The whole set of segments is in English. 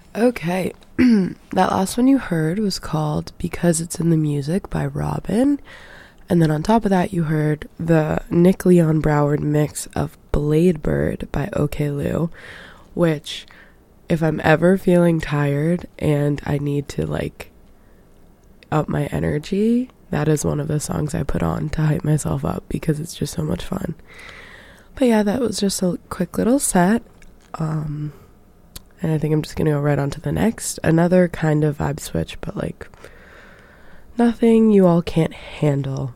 Okay, that last one you heard was called Because It's in the Music by Robin. And then on top of that, you heard the Nick Leon Broward mix of Blade Bird by OK Lou, which, if I'm ever feeling tired and I need to, like, up my energy, that is one of the songs I put on to hype myself up because it's just so much fun. But yeah, that was just a quick little set. And I think I'm just going to go right on to the next. Another kind of vibe switch, but, like, nothing you all can't handle.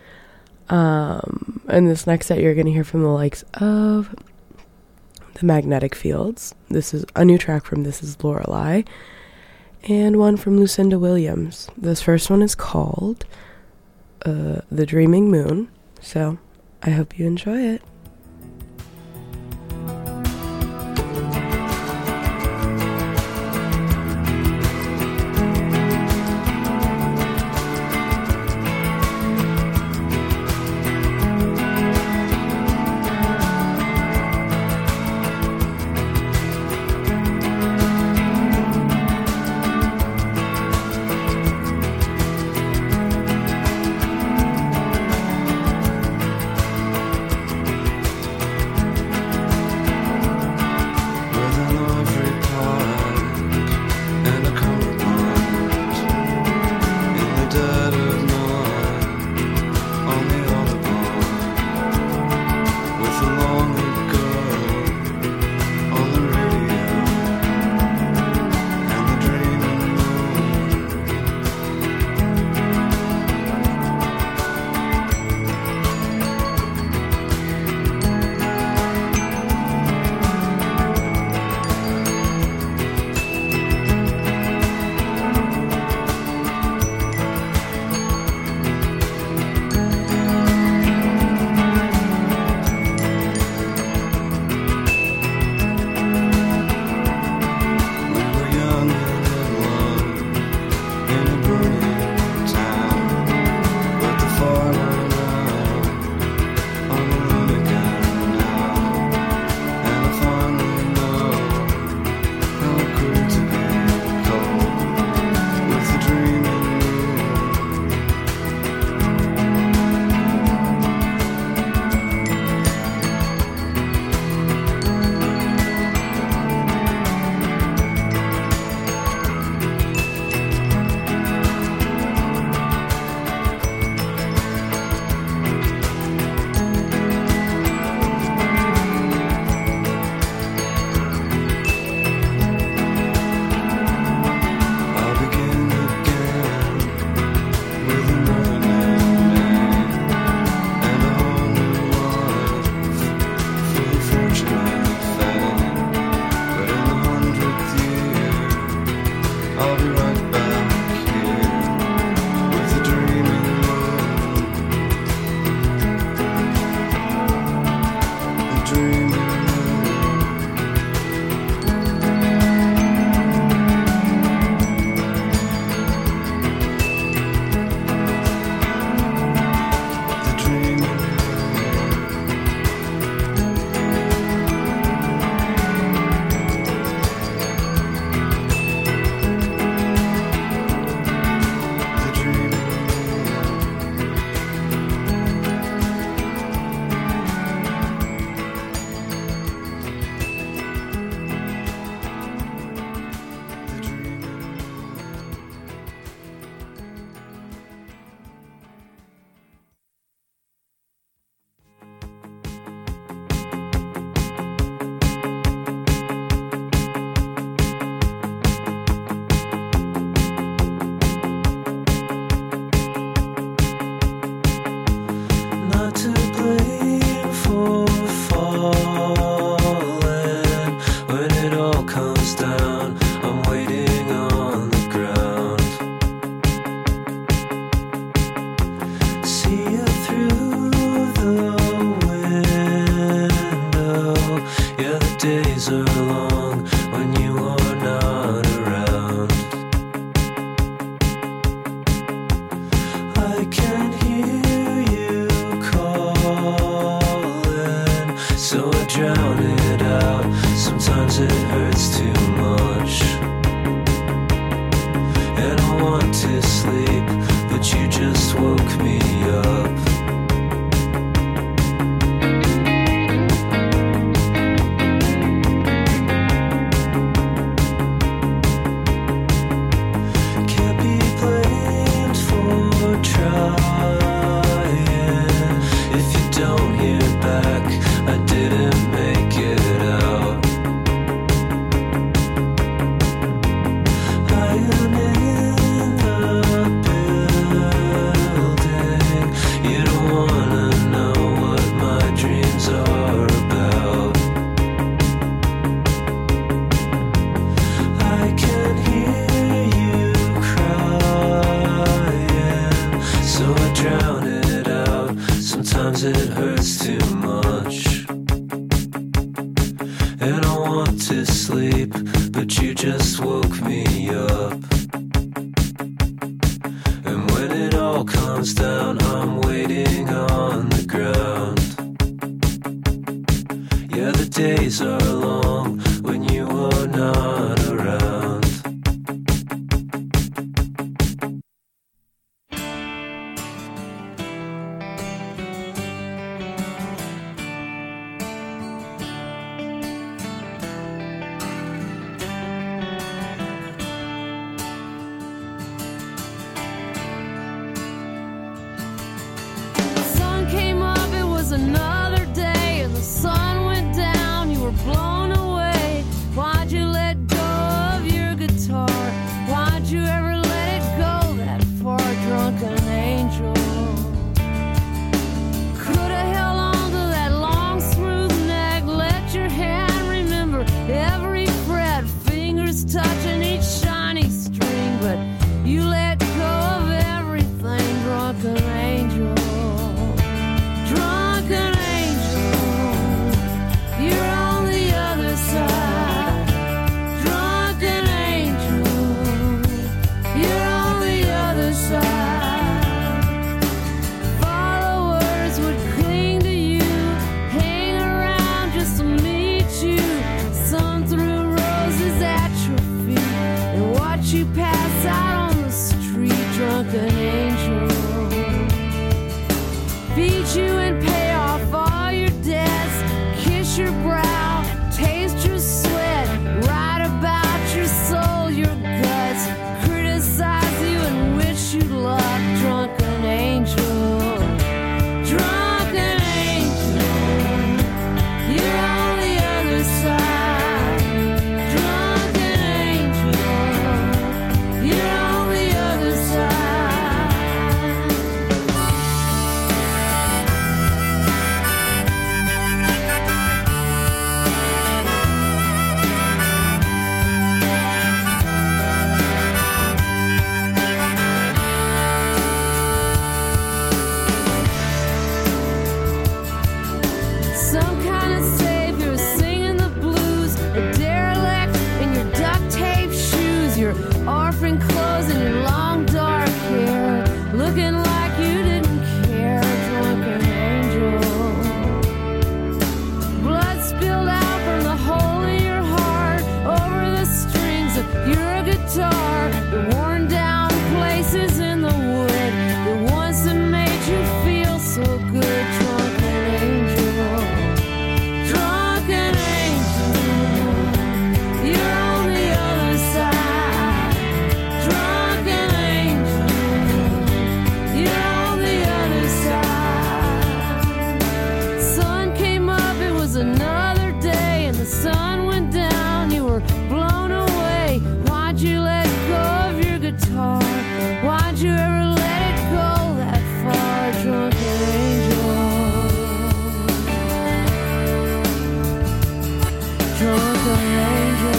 And this next set you're going to hear from the likes of The Magnetic Fields. This is a new track from This Is Lorelei. And one from Lucinda Williams. This first one is called The Dreaming Moon. So I hope you enjoy it. to sleep, but you just woke me up. Can't be blamed for trying. If you don't hear back, I didn't make it out. I am in the building. You don't wanna know what my dreams are about. I can hear you crying, so I drown it out. Sometimes it hurts too much, and I want to sleep, but you just woke me up. And when it all comes down, I'm waiting on the ground. Yeah, the days are long when you are not around. The sun came up, it was another day, and the sun went down, you were blown away. Why'd you let go of your guitar? Why'd you ever let it go that far, drunken angel? Could've held on to that long smooth neck, let your hand remember every fret, fingers touching each shiny string, but you let go of everything, drunken angel. Drunken angel, you're on the other side. Drunken angel, you're on the other side. Followers would cling to you, hang around just to meet you. Some threw roses at your feet and watch you pass out on the street, drunken angel. Feed you and pay off all your debts, kiss your brow, taste your sweat, write about your soul, your guts, criticize you and wish you luck, drunken angel. Drunken angel, you're on the other side. Drunken angel, you're on the other side. Some kind of savior singing the blues, a derelict in your duct tape shoes, your orphan clothes and your long dark hair, looking like you didn't care, drunken angel. Blood spilled out from the hole in your heart over the strings of your guitar, the worn down places in the wood, the ones that made you feel so good, drunken angel. Drunken angel, you're on the other side. Drunken angel, you're on the other side. Sun came up, it was another day, and the sun went down, you were blown away. Why'd you let go of your guitar? Why'd you ever let it go that far, drunken angel? Drunken angel.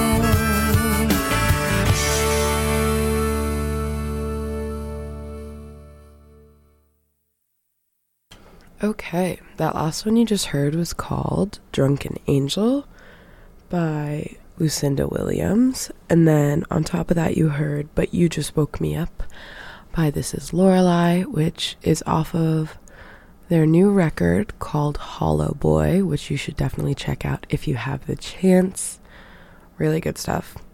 Okay, that last one you just heard was called Drunken Angel by Lucinda Williams. And then on top of that you heard But You Just Woke Me Up by This Is Lorelei, which is off of their new record called Hollow Boy, which you should definitely check out if you have the chance. Really good stuff.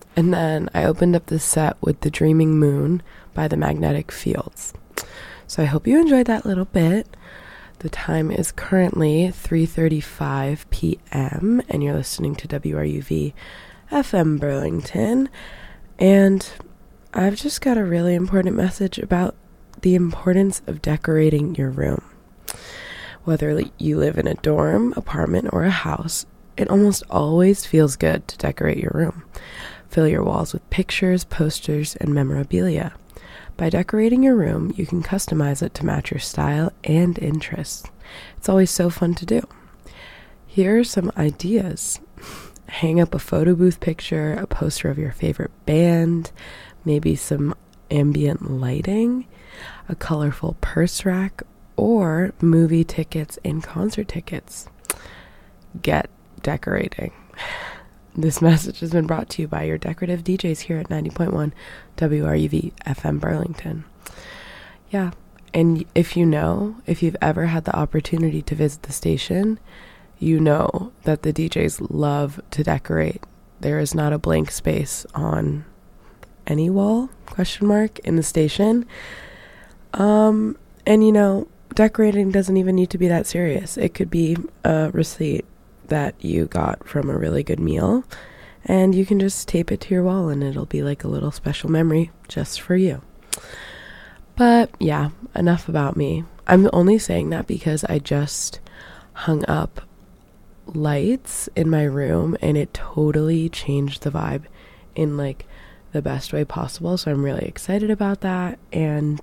And then I opened up the set with The Dreaming Moon by The Magnetic Fields. So I hope you enjoyed that little bit. The time is currently 3:35 p.m. and you're listening to WRUV FM Burlington. And I've just got a really important message about the importance of decorating your room. Whether you live in a dorm, apartment, or a house, it almost always feels good to decorate your room. Fill your walls with pictures, posters, and memorabilia. By decorating your room, you can customize it to match your style and interests. It's always so fun to do. Here are some ideas. Hang up a photo booth picture, a poster of your favorite band, maybe some ambient lighting, a colorful purse rack, or movie tickets and concert tickets. Get decorating. This message has been brought to you by your decorative DJs here at 90.1 WRUV FM Burlington. Yeah, and if you've ever had the opportunity to visit the station, you know that the DJs love to decorate. There is not a blank space on any wall, ? In the station. And decorating doesn't even need to be that serious. It could be a receipt that you got from a really good meal, and you can just tape it to your wall and it'll be like a little special memory just for you. But yeah, enough about me. I'm only saying that because I just hung up lights in my room and it totally changed the vibe in like the best way possible. So I'm really excited about that. And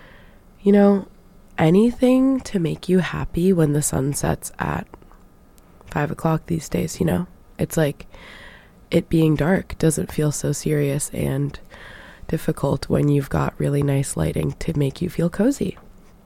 anything to make you happy when the sun sets at 5 o'clock these days, it's like it being dark doesn't feel so serious and difficult when you've got really nice lighting to make you feel cozy.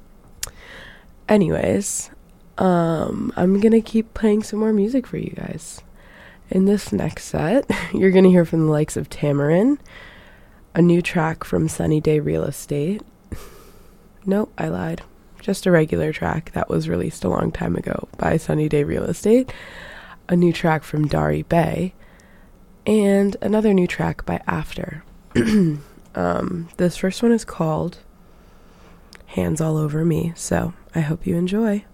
Anyways, I'm gonna keep playing some more music for you guys. In this next set, you're gonna hear from the likes of Tamarin, a new track from Sunny Day Real Estate. Nope, I lied. Just a regular track that was released a long time ago by Sunny Day Real Estate, a new track from Dari Bay, and another new track by After. This first one is called Hands All Over Me, so I hope you enjoy.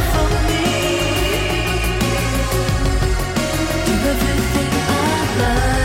Everything I love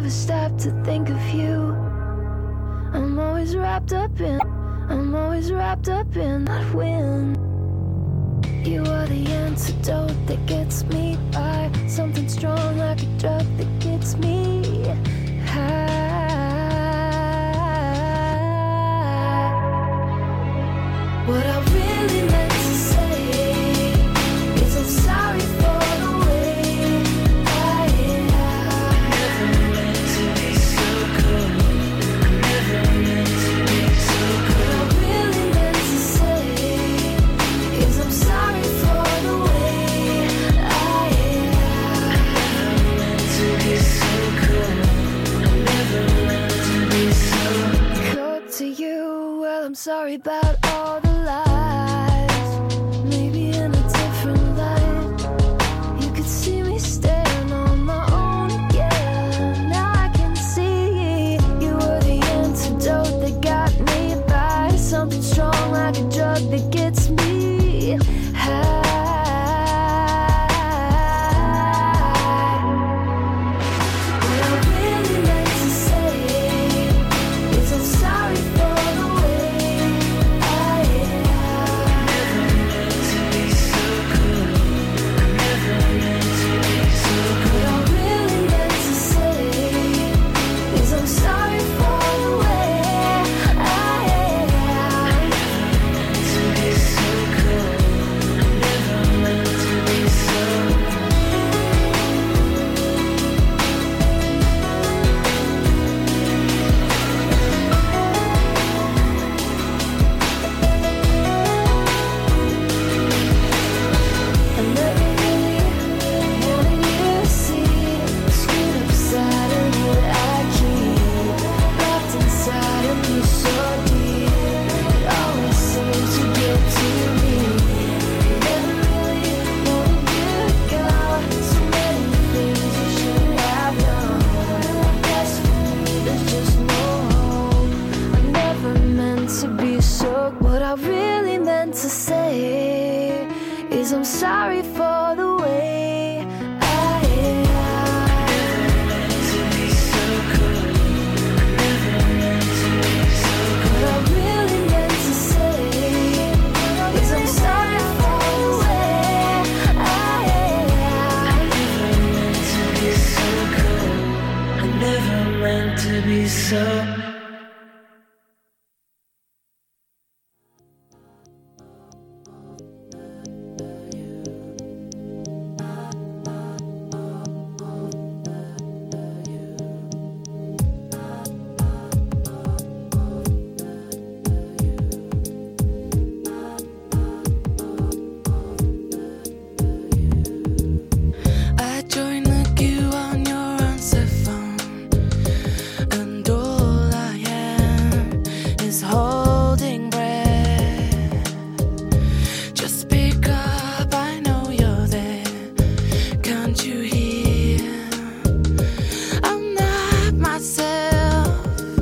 never stop to think of you. I'm always wrapped up in that wind. You are the antidote that gets me by, something strong like a drug that gets me high. What I really meant to say is I'm sorry for the way I never meant to be so cold. Never meant to be so cold. What I really meant to say is I'm sorry for the way I never meant to be so cold. Never meant to be so cold to you. Well, I'm sorry about all the lies. Maybe in a different light, you could see me staring on my own again. Now I can see you were the antidote that got me by, something strong like a drug that gets me high. What I really meant to say is I'm sorry for the way I never meant to be so cold. Never meant to be so cold. What I really meant to say is I'm sorry for the way I never meant to be so cold. Never meant to be so. I never really wanted you to see the screwed up side of me that I keep locked inside of me so deep. It always seems to get to me. Never really wanted you to go. So many things you should have done. I guess for me there's just no hope. I never meant to be so. What I really meant to say is I'm sorry for the way I never meant to be so cold. Never meant to be so cold. What I really meant to say is I'm sorry for the way I never meant to be so cold. I never meant to be so. I joined the queue on your answer phone, and all I am is holding breath. Just pick up, I know you're there. Can't you hear? I'm not myself.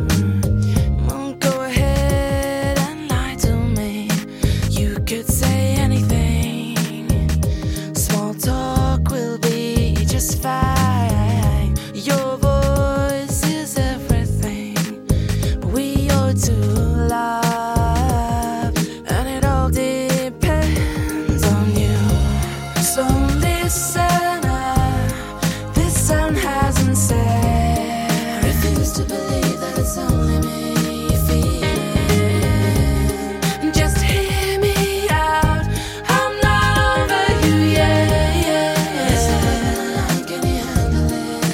Go ahead and lie to me. You could say anything. Small talk will be just fine. Your voice is everything we ought to love, and it all depends on you. So listen up, this sun hasn't set. I refuse to believe that it's only me you feel it. Just hear me out, I'm not over you yet. Can you handle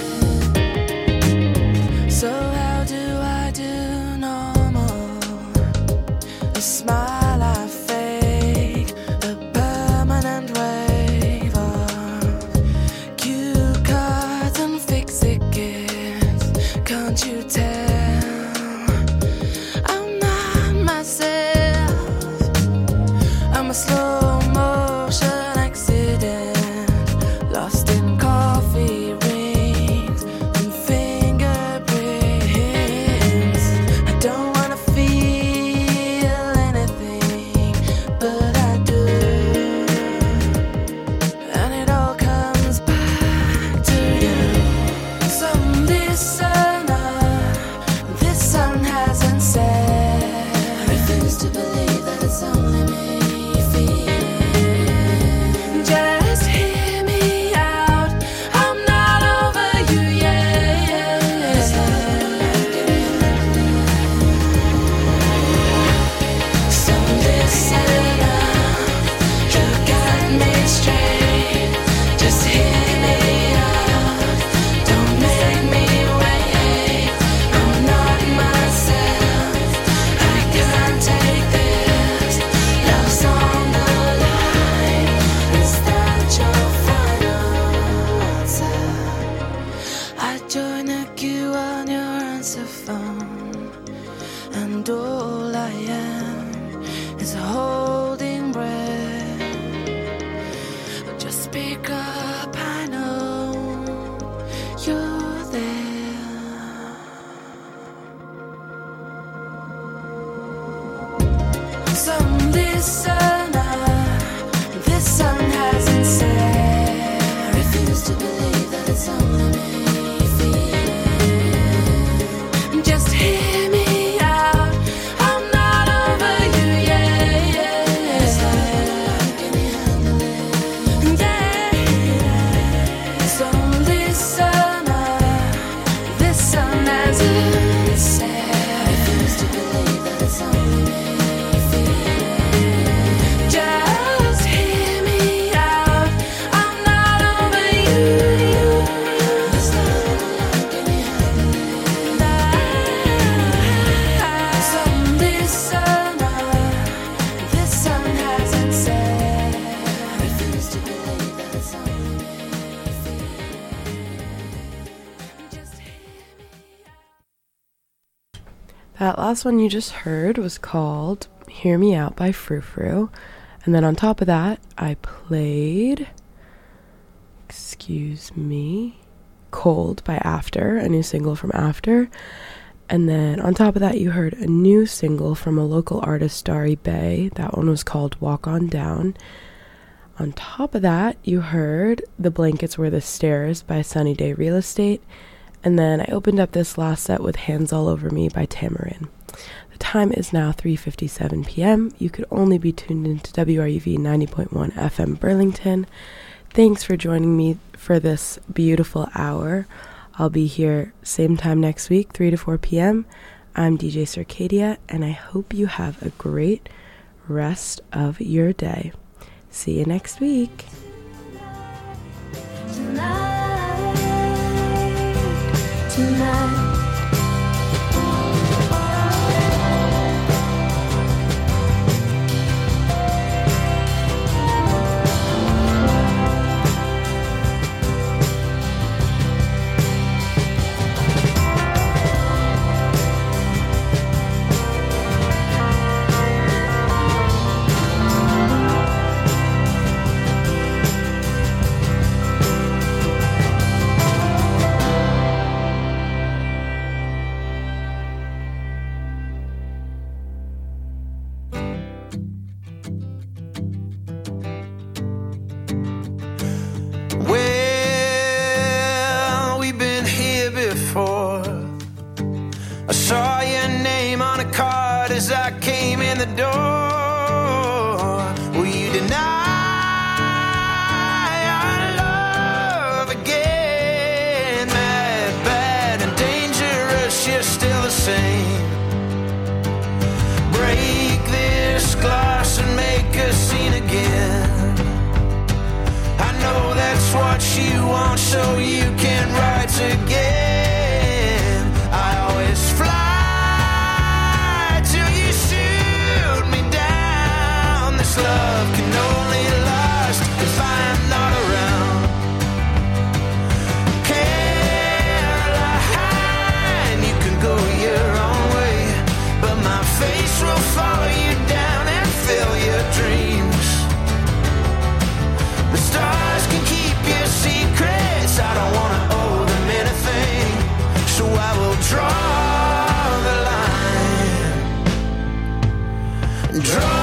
it? So how do I do normal? A smile I fake, a permanent wave of cue cards and fix tickets. Can't you tell? I'm not myself. I'm a slow motion accident, lost in coffee rings and fingerprints. I don't wanna feel anything is holding breath. Just pick up, I know you're there. So listener, this sun hasn't set. I refuse to believe that it's only me feeling. Just hear me out, I'm not over you yet. Can you handle it? Yeah. So listener, this sun hasn't set. I refuse to believe that it's only me. Just hear me out, I'm not over you. This time alone, can you handle it? So listener, this sun hasn't set. I refuse to believe that it's only me. Just hear me out. That last one you just heard was called Hear Me Out by Frou Frou. And then on top of that, I played, Cold by After, a new single from After. And then on top of that, you heard a new single from a local artist, Starry Bay. That one was called Walk On Down. On top of that, you heard The Blankets Were the Stairs by Sunny Day Real Estate. And then I opened up this last set with Hands All Over Me by Tamarin. The time is now 3:57 p.m. You could only be tuned into WRUV 90.1 FM Burlington. Thanks for joining me for this beautiful hour. I'll be here same time next week, 3 to 4 p.m. I'm DJ Circadia, and I hope you have a great rest of your day. See you next week. Tonight. Well, we've been here before. I saw your name on a card as I came in the door. Will you deny our love again? Mad, bad, and dangerous, you're still the same. Break this glass and make a scene again. I know that's what you want, so you can write again. I always fly till you shoot me down. This love can only last if I'm not around. Caroline, you can go your own way, but my face will follow you down and fill your dreams. The stars can keep your secrets. I don't want to owe them anything, so I will draw the line. Draw